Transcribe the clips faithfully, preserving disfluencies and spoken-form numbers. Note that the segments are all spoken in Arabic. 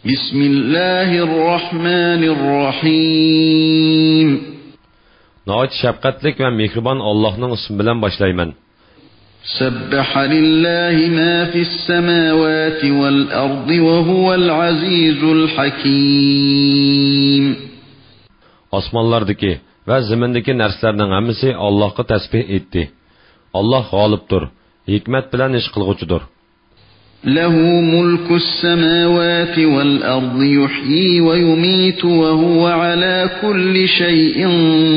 Bismillahirrahmanirrahim. Nəhayət şəfqətlik və mehriban Allah'ın ismi bilan başlayman. Sabbaha lillahi ma fis semawati vel ardi ve huvel azizul hakim. Osmonlardagi va zimindagi narsalarning hammasi Allohga tasbih etdi. Allah g'olibdir, hikmat bilan ish qilg'uchidir. Lahu mulkus semawati vel ardi yuhyi ve yumitu ve huve ala kulli şeyin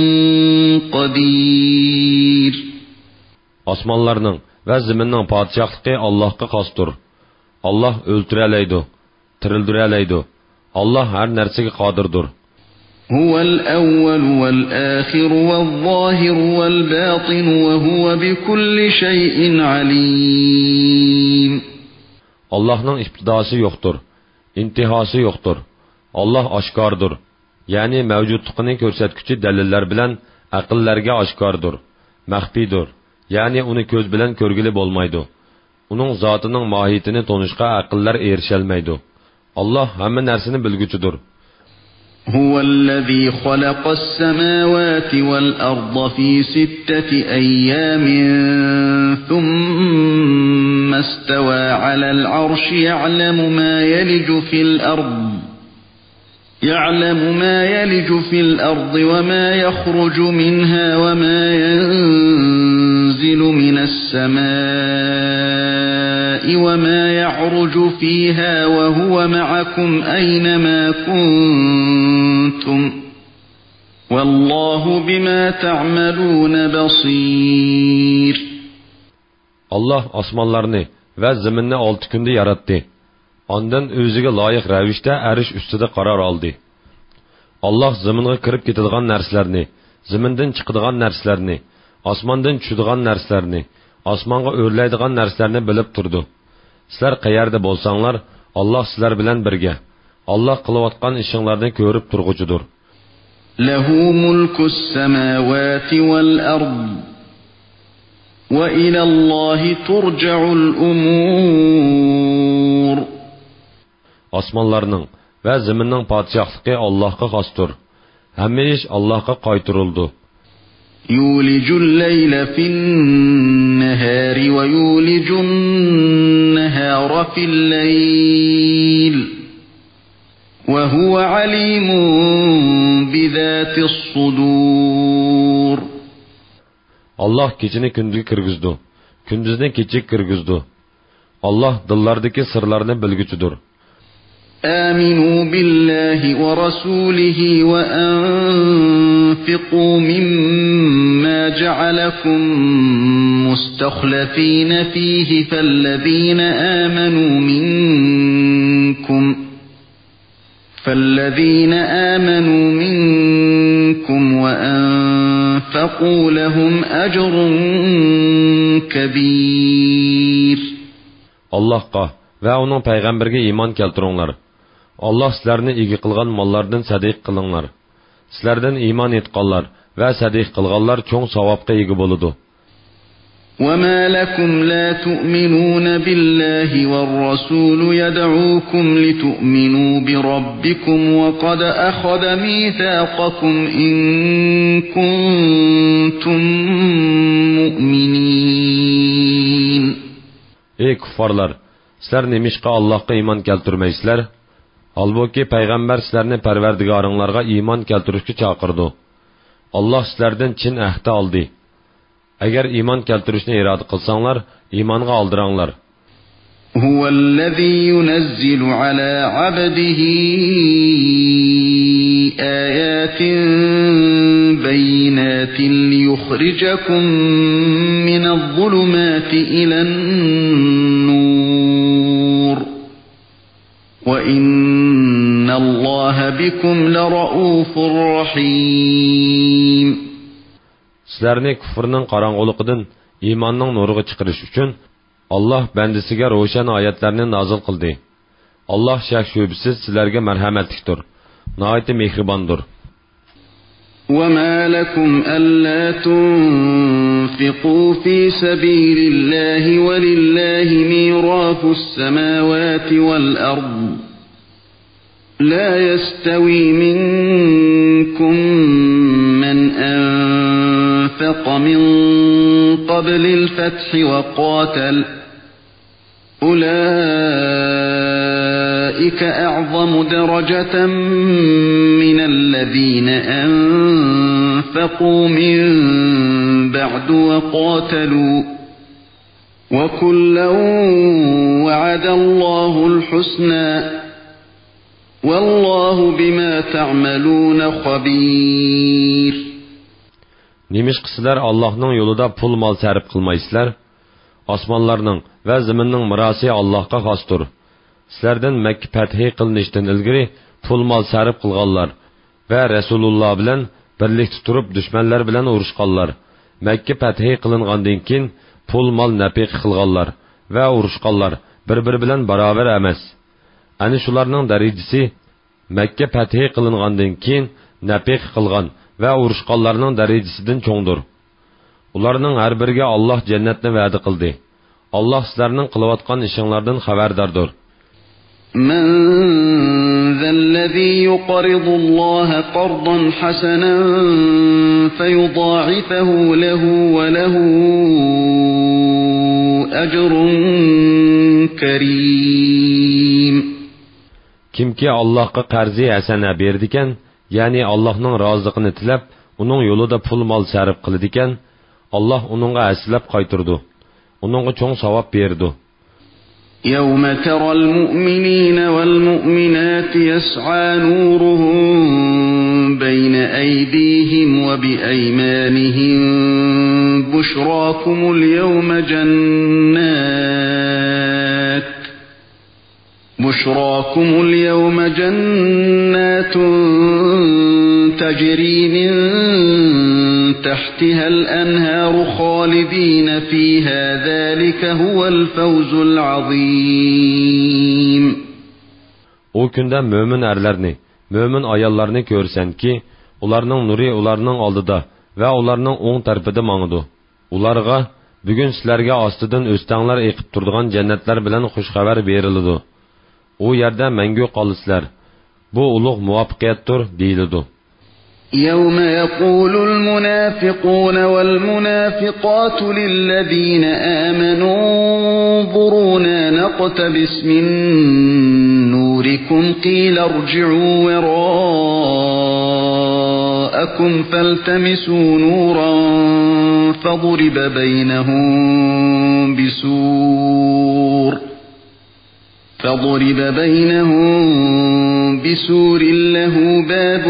qadir. Osmonlarning va zaminning podshohligi Allohga xosdir. Allah o'ltiralaydi, tirildiraydi. Allah har narsaga qodirdir. Huval awwal vel akhir vel zahir vel batin ve huve bi kulli şeyin alim. Allah'ның ibtidosi yo'qdir, intihosi yo'qdir. Allah oshkordir, ya'ni mavjudligini ko'rsatuvchi dalillar bilan aqllarga oshkordir, maxfidir, ya'ni uni ko'z bilan ko'rgili bo'lmaydi. Uning zotining mohiyatini tonishga aqllar erisholmaydi. Allah hamma narsani bilguchidir. Huvallazi xalaqas samawati vel arda fi sittati ayyamin thumma istawa alal arshi ya'lamu ma yaliju fil ard يعلم ما يلج في الأرض وما يخرج منها وما ينزل من السماء وما يعرج فيها وهو معكم أينما كنتم والله بما تعملون بصير. Allah osmonlarni va zaminni olti kunda yaratdi. Ondan o'ziga loyiq ravishda arish ustida qaror oldi. Allah zaminga kirib ketadigan narsalarni, zamindan chiqadigan narsalarni, osmondan tushadigan narsalarni, osmonga o'rlaydigan narsalarni bilib turdi. Sizlar qayerda bo'lsanglar, Allah sizlar bilan birga. Allah qilayotgan ishinglarni ko'rib turg'uchidir. Lahu mulkus samawati vel ard va ila Allohi turja'ul umur. Osmonlarning va zaminning podshohligi Allohga xosdir. Hamma ish Allohga qaytarildi. Yulijul layla fin nahari va yulijun nahara fil layl va huwa alimun bizatis sudur. Allah kechini kunduzga kirgizdi, kunduzni kechiga kirgizdi. Allah dillardagi sirlarni bilguchidir. آمنوا بالله ورسوله وأنفقوا مما جعلكم مستخلفين فيه فالذين آمنوا منكم فالذين آمنوا منكم وأنفقوا لهم أجر كبير. Allah'a ve onun peygamberge iman keltiringlar. Allah sizlarni ega qilgan mollardan sadiq qilinglar. Sizlardan iymon etganlar va sadiq qilganlar cho'ng savobga ega bo'ladi. وما لكم لا تؤمنون بالله والرسول يدعوكم لتؤمنوا بربكم وقد أخذ ميثاقكم إن كنتم مؤمنين. Ey kuffarlar, sizlar nemishqa Allohga iymon keltirmaysizlar? Halbuki payg'ambar sizlarni Parvardigoringlarga iymon keltirishga chaqirdi. Allah sizlardan chin ahd oldi. Agar iymon keltirishni iroda qilsanglar, iymonga oldiranglar. Huvallazi yunazzilu ala abdihi ayatin bayinatin liyukhrijakum minadh-dhulumati ilan-nur. Wa inna Allaha bikum lara'ufur rahim. Sizlarni kufrning qorong'uligidan iymonning nuriga chiqarish uchun Allah bandisiga ro'shan oyatlarni nozil qildi. Allah shak shubsiz sizlarga marhamatlikdir, nihoyat mehribondir. وما لكم ألا تنفقوا في سبيل الله ولله ميراث السماوات والأرض لا يستوي منكم من أنفق من قبل الفتح وقاتل أولئك أعظم درجة من الذين أنفقوا من بعد وقاتلوا وكلا وعد الله الحسنى والله بما تعملون خبير. Nimish qısılar Allah'ның yolunda pul mal sərf qılmaysızlar? Osmonlarning va zaminning mirosi Allohga xosdir. Sizlardan Makka fathi qilinishdan ilgari pul mol sarf qilganlar va Rasululloh bilan birlikda turib dushmanlar bilan urushganlar. Makka fathi qilingandan keyin pul mol nafiq qilganlar va urushganlar bir-biri bilan barobar emas. Ani shularning darajasi Makka fathi qilingandan keyin nafiq qilgan va urushganlarning darajasidan cho'ngdir. Ularning har biriga Alloh jannatni va'da qildi. Alloh sizlarning qilayotgan ishinglardan xabardordir. من ذا الذي يقرض الله قرضا حسنا فيضاعفه له وله أجر كريم. Kimki Allohga qarzi hasana berdikan, ya'ni Allohning roziliqini tilab, uning yo'lida pul mol sarf qiladikan, Allah onunğa əslab qaytırdı. Onunğa çoğ savab berdi. يَوْمَ تَرَى الْمُؤْمِنِينَ وَالْمُؤْمِنَاتِ يَسْعَى نُورُهُم بَيْنَ أَيْدِيهِمْ وَبِأَيْمَانِهِمْ بُشْرَاكُمُ الْيَوْمَ جَنَّاتٌ بُشْرَاكُمُ الْيَوْمَ جَنَّاتٌ تَجْرِي مِن تحتها الأنهار خالدين فيها ذلك هو الفوز العظيم. O günde mümin erlerini, mümin ayallarını görsen ki, ularning nuri ularning oldida ve ularning o'ng tarafida mağıdı. Ularga, bugün sizlerge astıdan östanglar ekip turduğun cennetler bilen xush xabar berildi. O yerde mengü qalıslar. Bu ulug' muvaffaqiyatdir deyildi. يَوْمَ يَقُولُ الْمُنَافِقُونَ وَالْمُنَافِقَاتُ لِلَّذِينَ آمَنُوا انظُرُونَا نَقْتَبِسْ مِن نُّورِكُمْ قِيلَ ارْجِعُوا وَرَاءَكُمْ فَالْتَمِسُوا نُورًا فَضُرِبَ بَيْنَهُم بِسُورٍ فَضُرِبَ بَيْنَهُم بِسُورٍ لَّهُ بَابٌ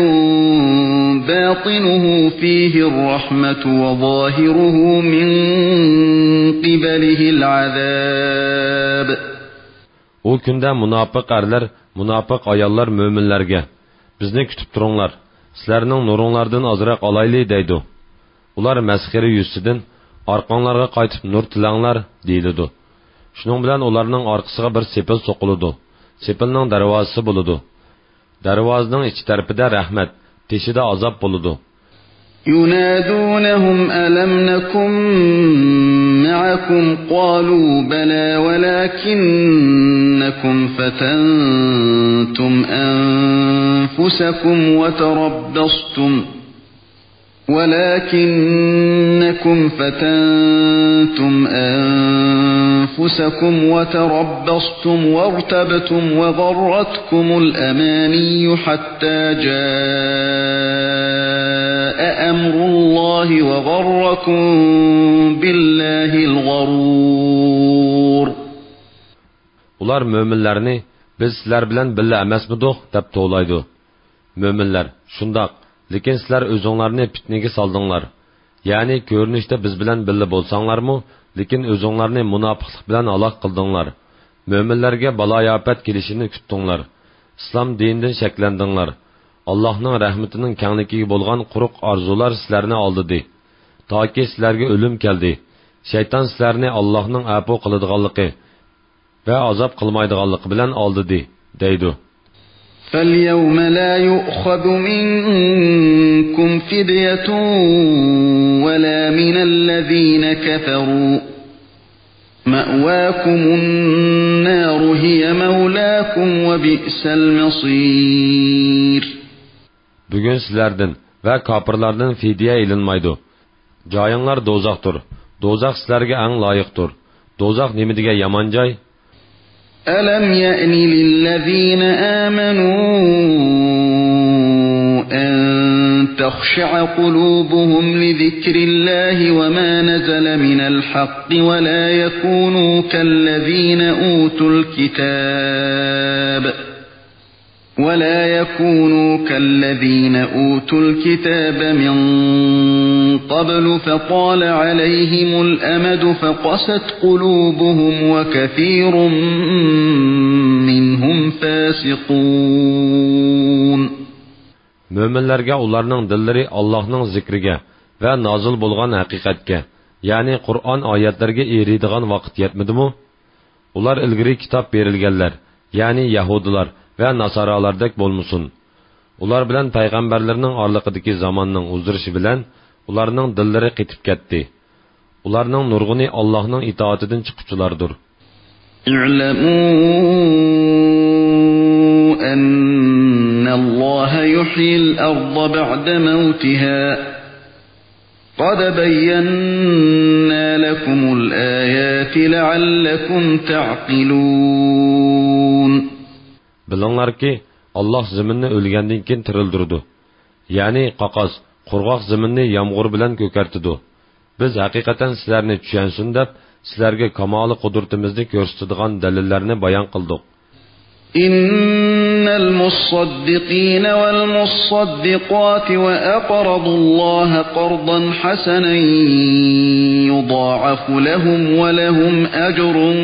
باطنه فيه الرحمة وظاهره من قبله العذاب. O günde münafık erler, münafık ayallar müminlerge, bizni kütüp durunlar, sizlerinin nurunlardan azırak alaylı deydi. Ular məskeri yüzsüdün, arqanlarga qaytıp nur tilanglar deyildi. Şunun bilen onlarının arkasıga bir sepil soquludu. Sepilning darvozasi buludu. Darvozning iç tarafida rahmet, teşide azap buludu. ينادونهم ألم نكن معكم قالوا بلى ولكنكم فتنتم أنفسكم وتربصتم ولكنكم فتنتم أنفسكم وتربصتم وارتبتم وغرتكم الأماني حتى جاء أمر الله وغركم بالله الغرور. Ular müminlerini biz sizler bilen billa emasmidik deb to'laydi. Müminler shundoq, lekin sizlar o'zinglarni fitnaga soldinglar. Ya'ni ko'rinishda biz bilan billa bo'lsanglarmi, lekin o'zinglarni munofiqlik bilan aloq qildinglar. Müminlerge baloyofat kelishini kutdinglar. Islom dinidan shaklandinglar. Allohning rahmatining kengligiga bo'lgan quruq orzular sizlarni oldidi. Toki sizlarga o'lim keldi. Shayton sizlarni Allohning afu qiladiganligi ve azap qilmaydiganligi bilan oldidi, deydi. فَالْيَوْمَ لَا يُؤْخَذُ مِنْكُمْ فِدْيَةٌ وَلَا مِنَ الَّذِينَ كَفَرُوا مأواكم النار هي مولاكم وبئس المصير. Bugün sizlerden ve kapırlardan fidye ilinmaydı. Cayınlar dozaktır. Dozak sizlerge en layıktır. Dozak nimidige yaman cay? أَلَمْ يَأْنِ لِلَّذ۪ينَ آمَنُوا أَنْ تَخْشَعَ قُلُوبُهُمْ لِذِكْرِ اللّٰهِ وَمَا نَزَلَ مِنَ الْحَقِّ وَلَا يَكُونُوا كَالَّذ۪ينَ أُوتُوا الْكِتَابَ وَلَا يَكُونُوا كَالَّذ۪ينَ أُوتُوا الْكِتَابَ مِنْ قَبْلُ فَطَالَ عَلَيْهِمُ الْأَمَدُ فَقَسَتْ قُلُوبُهُمْ وَكَثِيرٌ مِّنْهُمْ فَاسِقُونَ. Müminlerge onlarning dillari Allah'ning zikriga ve nazil bo'lgan haqiqatga, ya'ni Qur'on oyatlarga eriydigan vaqt yetmidimi? Ular ilgari kitob berilganlar, ya'ni Yahudilar ve Nasaralardek bo'lmusun. Ular bilan payg'ambarlarning orliqidagi zamonning uzdirishi bilan ularning dillari qetib ketdi. Ularning nurg'uni Allohning itoatidan chiquvchilardir. İ'lamu annallaha yuhyil arda ba'da mawtiha. Qad bayyana lakumul ayati la'allakum ta'qilun. Bilinglar ki Allah zaminni o'lgandan keyin tirildirdi. Ya'ni qaqas, qurg'oq zaminni yomg'ir bilan ko'kartidi. Biz haqiqatan sizlarni tushunsin deb sizlarga kamoli qudratimizni ko'rsatadigan dalillarni bayon qildik. Innal musaddiqin wal musaddiqat wa aqradu Alloha qardan hasanan yudha'afu lahum wa lahum ajrun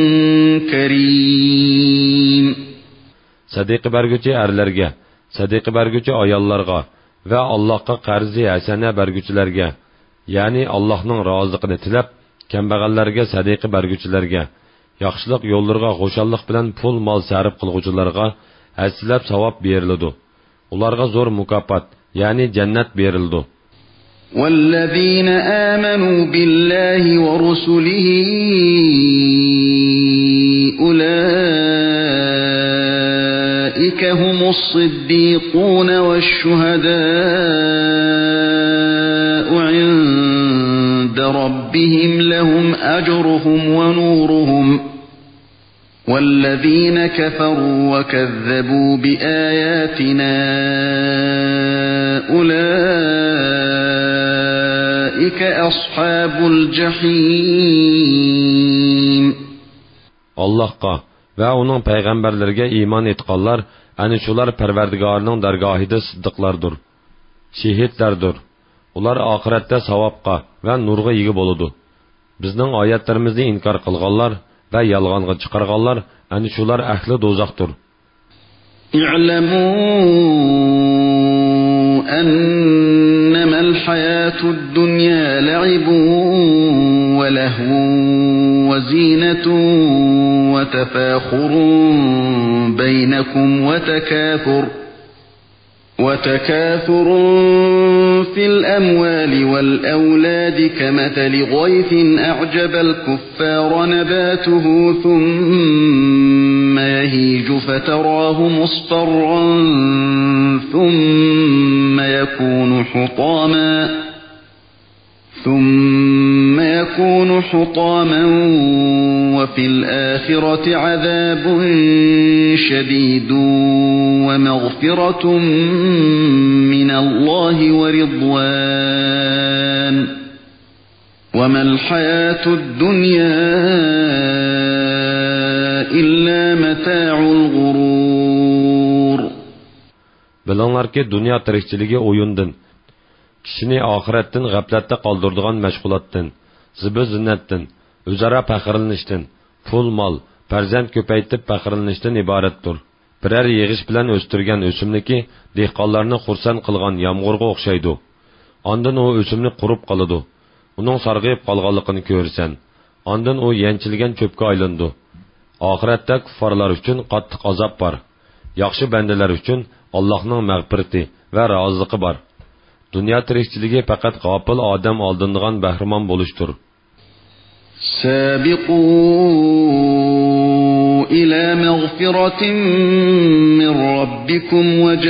karim. Sadiqi berguchi erlarga, sadiqi berguchi ayollarga ve Allah'a qarzi hasana berguchilarga, ya'ni Allohning roziligini tilab, kambag'allarga sadiqi berguchilarga, yaxshilik yo'llariga xo'shallik bilan pul mol sarf qilguvchilarga hasilab savob beriladi. Ularga zo'r mukofot, ya'ni jannat berildi. وَالَّذِينَ آمَنُوا بِاللَّهِ وَرُسُلِهِ أُولَئِكَ هُمُ الصِّدِّيقُونَ وَالشُّهَدَاءُ عِندَ رَبِّهِمْ لَهُمْ أَجْرُهُمْ وَنُورُهُمْ وَالَّذِينَ كَفَرُوا وَكَذَّبُوا بِآيَاتِنَا أُولَئِكَ أَصْحَابُ الْجَحِيمِ. Allah'a ve onun peygamberlerine iman etqanlar, ani şular Perverdigarının dergahide sıddıklardır, şehitlerdir. Ular ahirette savabqa ve nurga ega boludu. Bizning oyatlarimizni inkar qilganlar ve yalg'onga chiqarganlar, ani şular ahli do'zaxdir. İ'lamu annamal hayatud dunya la'ibun ve lehvun ve zinetun ve tefakhurun beynekum ve tekâthur وَتَكَاثُرٌ فِي الْأَمْوَالِ وَالْأَوْلَادِ كَمَثَلِ غَيْثٍ أَعْجَبَ الْكُفَّارَ نَبَاتُهُ ثُمَّ يَهِيجُ فَتَرَاهُ مُصْفَرًّا ثُمَّ يَكُونُ حُطَامًا ثُمَّ يَكُونُ حُطَامًا وَفِي الْآخِرَةِ عَذَابٌ شَدِيدٌ وَمَغْفِرَةٌ مِّنَ اللَّهِ وَرِضْوَانٌ وَمَا الْحَيَاةُ الدُّنْيَا إِلَّا مَتَاعُ الْغُرُورِ. Bilinglar ki dünya tirikchiligi o'yindan, kishini oxiratdan g'aflatda qoldiradigan mashg'ulotdan, zibu zinnatdan, o'zaro faxrlanishdan, pul mol, farzand ko'paytib faxrlanishdan iboratdir. Biror yig'ish bilan o'stirgan o'simligi dehqonlarni xursand qilgan yomg'irga o'xshaydi. Ondan u o'simlik qurib qoladi. Uning sarg'ayib qolganligini ko'rsan, ondan u yanchilgan cho'pga aylandi. Oxiratda kuffarlar uchun qattiq azob bor. Yaxshi bandalar uchun Allohning mag'firati va roziligi bor. Dünya tirikchiligi faqat g'ofil odam oldindigan bahramon bo'lishdir. سابقوا إلى مغفرة من ربكم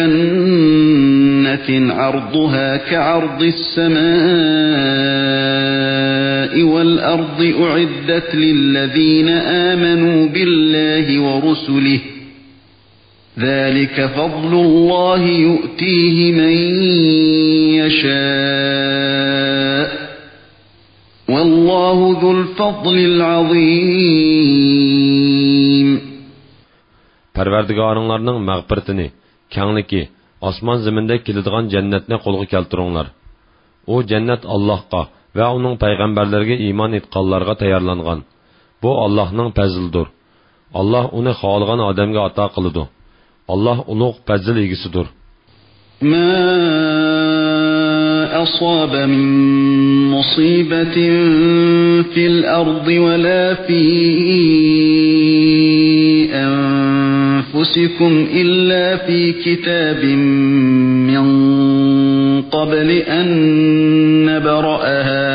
وجنة عرضها كعرض السماء والأرض أعدت للذين آمنوا بالله ورسله ذلك فضل الله يؤتيه من يشاء والله ذو الفضل العظيم. Parvardigoringlarning mag'firatini, kengligi, osmon zaminda keladigan jannatni qo'lga keltiringlar. U jannat Allohga va uning payg'ambarlariga iymon etganlarga tayyorlangan. Bu Allohning fazlidir. Alloh uni xohlagan odamga ato qiladi. Allah ulug' fazl egisidir. Ma asaba min musibatin fil ardi wa la fi anfusikum illa fi kitabin min qabli an nabra'aha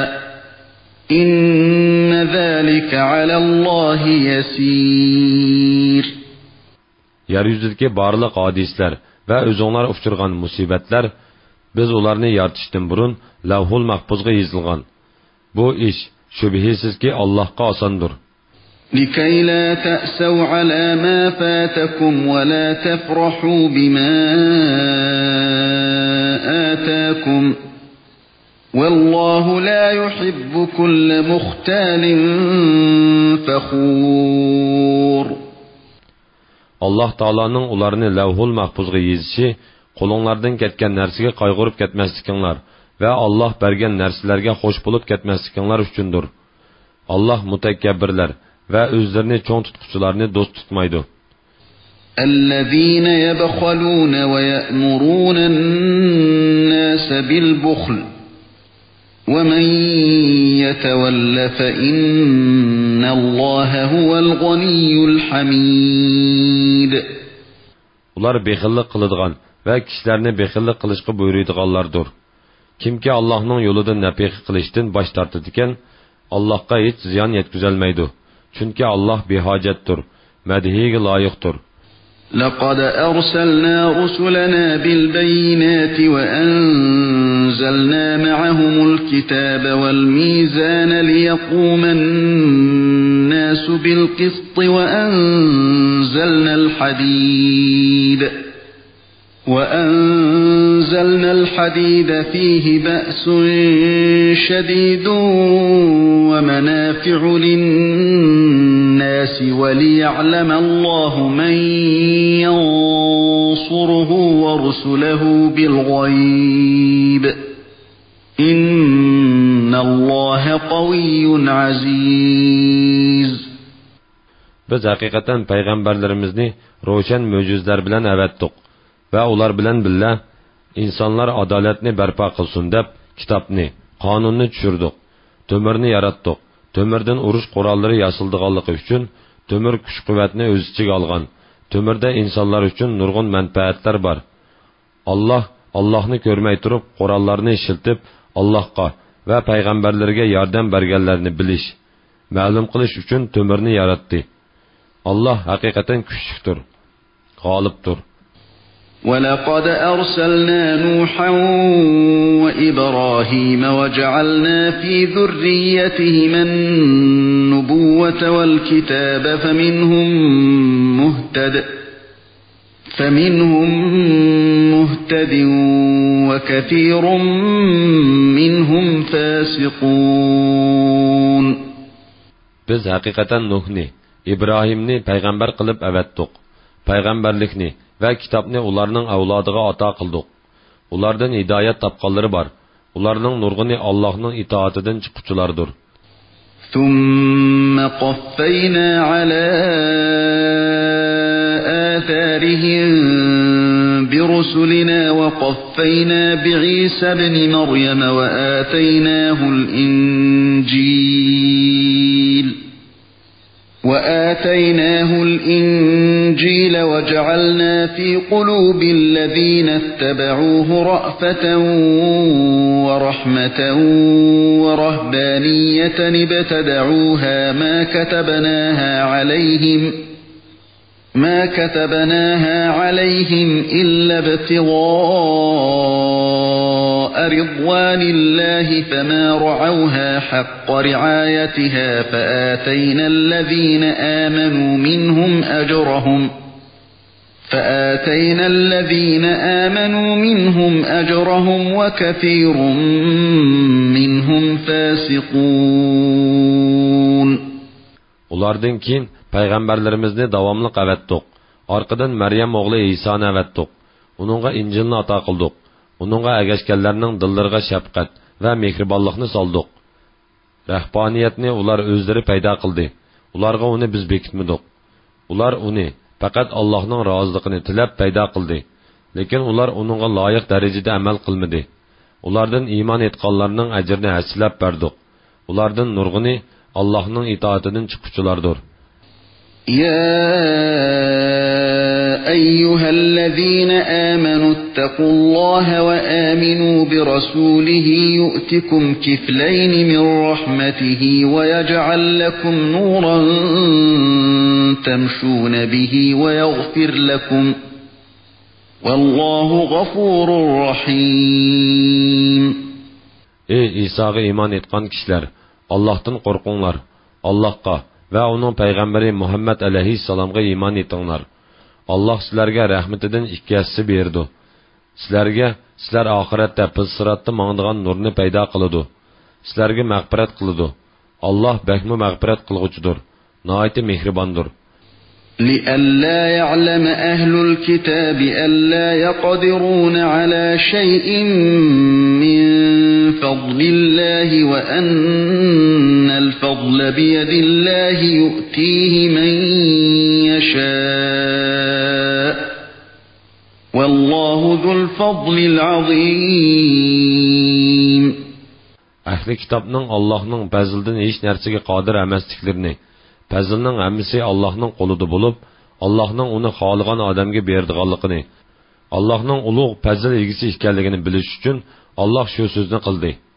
inna zalika 'ala Allahi yasir. Yeryüzüdeki barlıq hadisler ve özünler uçurgan musibetler, biz onlarını yaratıştan burun lavhul mahfuzga yazılgan. Bu iş şübihisiz ki Allah'a asandır. لِكَيْ لَا تَأْسَوْا عَلَى مَا فَاتَكُمْ وَلَا تَفْرَحُوا بِمَا آتَاكُمْ وَاللّٰهُ لَا يُحِبُّ كُلَّ مُخْتَالٍ فَخُورٍ. Allah Taala'nın ularını lavhul mahfuzga yazışı, qolunlardan ketken narsiga qayg'urib ketmaslikinglar ve Allah bergen narsalarga xo'sh bo'lib ketmaslikinglar uchundir. Allah mutakabbirlar ve özlerini çoğun tutkucularını dost tutmaydı. اَلَّذ۪ينَ يَبْخَلُونَ وَيَأْمُرُونَ النَّاسَ بِالْبُخْلِ وَمَنْ يَتَوَلَّ فَإِنَّ اللّٰهَ هُوَ الْغَنِيُّ الْحَمِيدُ. Ular bexillik qılıdığan ve kişilerini bexillik qilishga buyuruydiganlardır. Kimki Allah'ın yoludan napehi qilishdan baş tartıdiken, Allah'a hiç ziyan yetküzelmeydi. Çünkü Allah bihacettir, medhiye layıktır. لَقَدْ أَرْسَلْنَا رُسُلَنَا بِالْبَيِّنَاتِ وَأَنزَلْنَا مَعَهُمُ الْكِتَابَ وَالْمِيزَانَ لِيَقُومَ النَّاسُ بِالْقِسْطِ وَأَنزَلْنَا الْحَدِيدَ وَأَنزَلْنَا الْحَدِيدَ فِيهِ بَأْسٌ شَدِيدٌ وَمَنَافِعُ لِلنَّاسِ وَلِيَعْلَمَ اللَّهُ مَنْ يَنْصُرُهُ وَرُسُلَهُ بِالْغَيْبِ إِنَّ اللَّهَ قَوِيٌّ عَزِيزٌ. Biz hakikaten peygamberlerimizni roşen möcüzler bilen evettik ve ular bilen billa insanlar adaletni berpa qilsin deb kitapni, qonunni tushirdik. Tömürni yaratdik. Tömürden urush quralları yasıldıganlığı üçün tömür kuch-quvvatni o'z ichiga olgan. Tömürde insanlar üçün nurg'un manfaatlar var. Allah Allah'ni ko'rmay turib qurallarni ishiltib Allah'qa ve peygamberlerge yardım bergenlerini bilish, ma'lum qilish üçün tömürni yaratdi. Allah hakikaten kuchlidir, g'olibdir. وَلَقَدْ أَرْسَلْنَا نُوحًا وَإِبْرَاهِيمَ وَجَعَلْنَا فِي ذُرِّيَّتِهِمَا النُّبُوَّةَ وَالْكِتَابَ فَمِنْهُمْ مُهْتَدٍ فَمِنْهُمْ مُهْتَدٍ وَكَثِيرٌ مِنْهُمْ فَاسِقُونَ. Biz hakikaten Nuhni, İbrahimni peygamber kılıp evettik. Peygamberlikni ve kitapni ularning avladıga ata qildik. Ulardan hidayet tapqanları var. Ularning nurg'uni Allah'ның itaatidan chiquvchilardir. ثُمَّ قَفَّيْنَا عَلَى آثَارِهِمْ بِرُسُلِنَا وَقَفَّيْنَا بِعِيسَى ابْنِ مَرْيَمَ وَآتَيْنَاهُ الْإِنْجِيلَ وآتيناه الإنجيل وجعلنا في قلوب الذين اتبعوه رأفة ورحمة ورهبانية ابتدعوها ما كتبناها عليهم ما كتبناها عليهم إلا ابتغاء رضوان الله فما رعوها حق رعايتها فآتينا الذين آمنوا منهم أجرهم فآتينا الذين آمنوا منهم أجرهم وكثير منهم فاسقون. Ulardan keyin payg'ambarlarimizni davomli qavatdiq. Orqadan Maryam o'g'li Isoni avatdiq. Uningga Injilni ato qildik. Uningga agashganlarning dillariga shafqat va mehribonlikni soldik. Rahbaniyatni ular o'zlari paydo qildi. Ularga uni biz bekitmadik. Ular uni faqat Allohning roziligini tilab paydo qildi. Lekin ular uningga loyiq darajada amal qilmadi. Ulardan iymon etganlarning ajrini hasilab berdik. Ulardan nurg'ini Allohning itoatidan chiquvchilardir. يا أيها الذين آمنوا اتقوا الله وآمنوا برسوله يؤتكم كفلين من رحمته ويجعل لكم نورا تمشون به ويغفر لكم والله غفور رحيم. Ey İsa'ga iman etgan kişiler, Allah'tan korkunlar, Allah'a ve onun peygamberi Muhammed aleyhisselam'a iman etinglar. Allah sizlarga rahmetidan ikki yassi berdi. Sizlarga sizlar oxiratda biz siratda mangdigan nurni paydo qiladi. Sizlarga mag'firat qiladi. Allah bakmu mag'firat qilg'uchidir. Nihoyat mehribondir. لئلا يعلم أهل الكتاب ألا يقدرون على شيء من فضل الله وأن الفضل بيد الله يؤتيه من يشاء والله ذو الفضل العظيم. Ahli kitobning Allohning fazlidan hech narsaga qodir emasliklarini, fazlning hammasi Allohning qo'lida bo'lib, Allohning uni xohlagan odamga berdiganligini, Allohning ulug' fazl egisi ekanligini bilish uchun Alloh shu so'zni qildi.